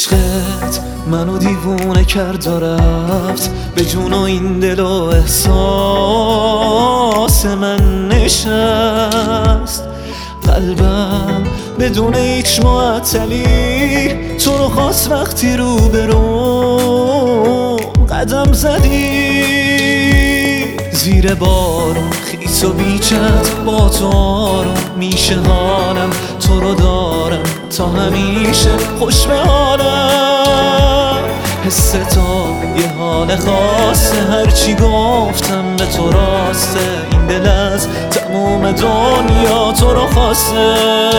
عشقت منو دیوونه کرد و رفت به جون و این دل و احساس من نشست. قلبم بدون هیچ معطلی تو رو خواست وقتی رو به رو قدم زدی. زیر بارون خیس و بیچت با تو آروم میشه حالم، تو رو دارم تا همیشه خوش به حالم. حس تو یه حال خاصه، هرچی گفتم به تو راسته. این دل از تموم دنیا تو رو خواسته.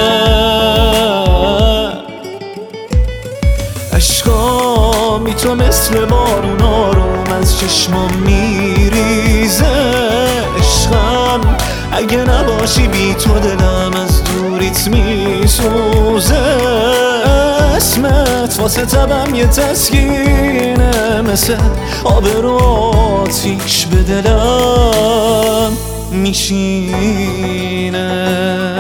عشقامی تو مثل بارون آروم از چشمام میریزه. عشقم اگه نباشی بی تو دلم از دوریت میسوزه. اسمت واسه تبم یه تسکینه، مثل آب رو آتیش به دلم میشینه.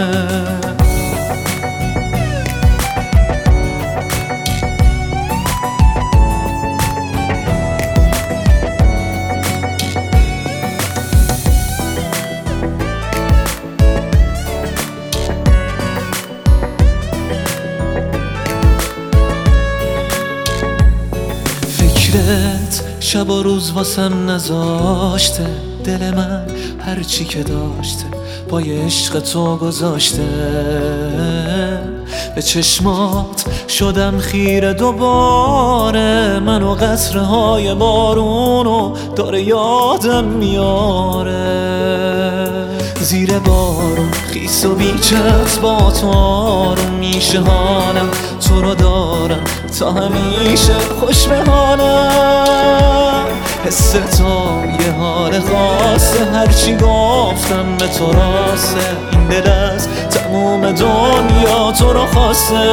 شب و روز واسم نذاشته، دل من هرچی که داشته پای عشق تو گذاشته. به چشمات شدم خیره دوباره، منو قطره های بارونو داره یادم میاره. زیر بارون خیس و بیچت با تو آروم میشه حالم، تو رو دارم تا همیشه خوش به حالم. حس تو یه حال خاصه، هرچی گفتم به تو راسته. این دل از تموم دنیا تو رو خواسته.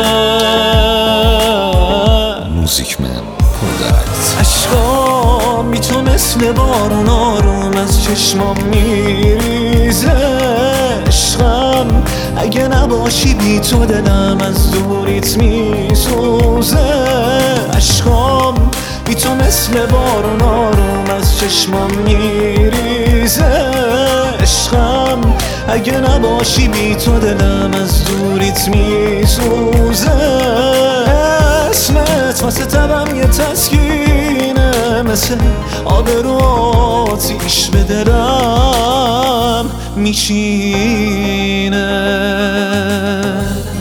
موزیک من پردرد. عشقامی تو مثل بارون آروم از چشمام میریزه. عشقم اگه نباشی بی تو دلم از دوریت میسوزه. عشقام بی تو مثل بارون آروم از چشمام میریزه. عشقم اگه نباشی بی تو دلم از دوریت میسوزه. اسمت واسه تبم یه تسکینه، مثل آب رو آتیش به دلم میشینه.